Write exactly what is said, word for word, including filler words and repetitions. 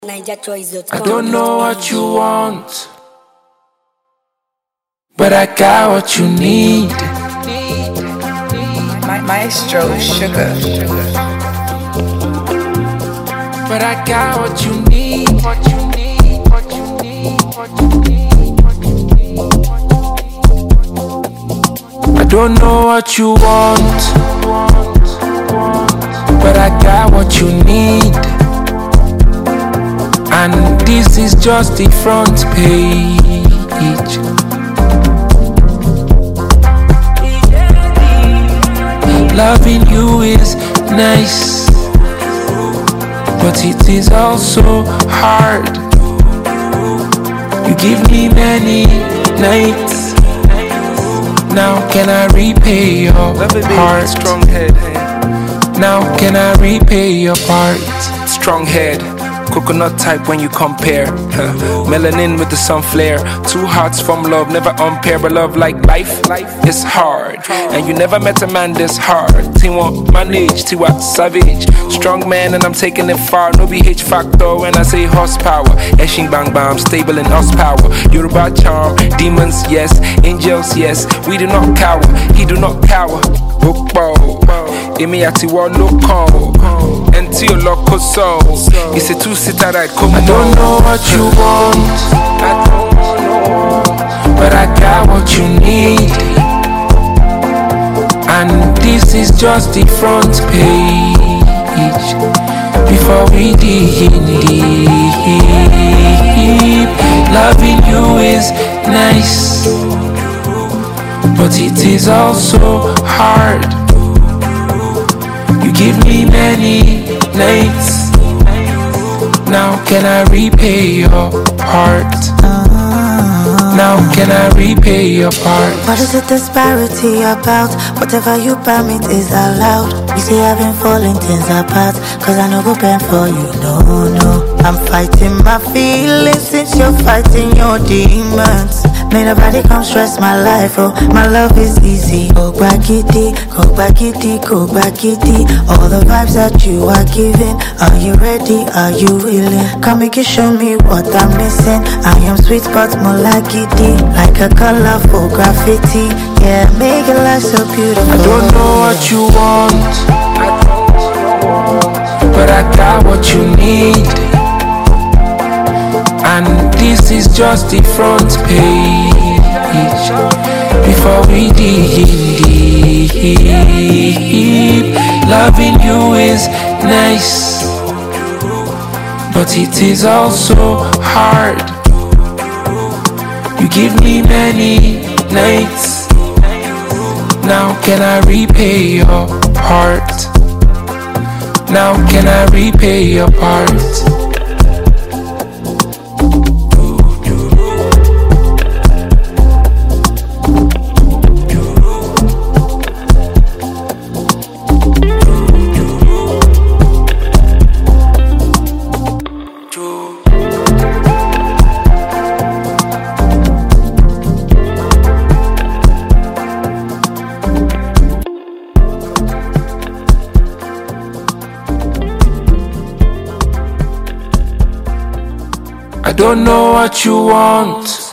I don't know what you want, but I got what you need. Ma Maestro Sugar. But I got what you need. What you need. What you need. What you need. What you need. I don't know what you want, but I got what you need. And this is just the front page. Loving you is nice, but it is also hard. You give me many nights. Now can I repay your heart? Strong head. Now can I repay your part? Strong head. Coconut type when you compare. Melanin with the sun flare. Two hearts from love, never unpair. But love like life, it's hard. And you never met a man this hard. Teamwork, manage, Tiwa savage. Strong man and I'm taking it far. No B H factor when I say horsepower. Eshing bang bang, stable in horsepower. Yoruba charm, demons yes, angels yes. We do not cower, he do not cower. Bookbo, Emi ati wa no call. Until loco soul. It's a two-seater ride, come I don't know what you want, I don't know, but I got what you need. And this is just the front page. Before we dig deep, loving you is nice, but it is also hard. You give me many nights. Now can I repay your heart? Now can I repay your part? What is the disparity about? Whatever you permit is allowed. You see I've been falling things apart, cause I no go bend for you, no, no. I'm fighting my feelings since you're fighting your demons. May nobody come stress my life, oh, my love is easy. Go back kitty, go back kitty, go back kitty. All the vibes that you are giving, are you ready, are you willing? Come make you show me what I'm missing. I am sweet but more like kitty, like a colorful graffiti. Yeah, make your life so beautiful. I don't know what you want, but I got what you need. And this is just the front page. Before we dig deep, loving you is nice, but it is also hard. You give me many nights. Now can I repay your heart? Now can I repay your part? I don't know what you want,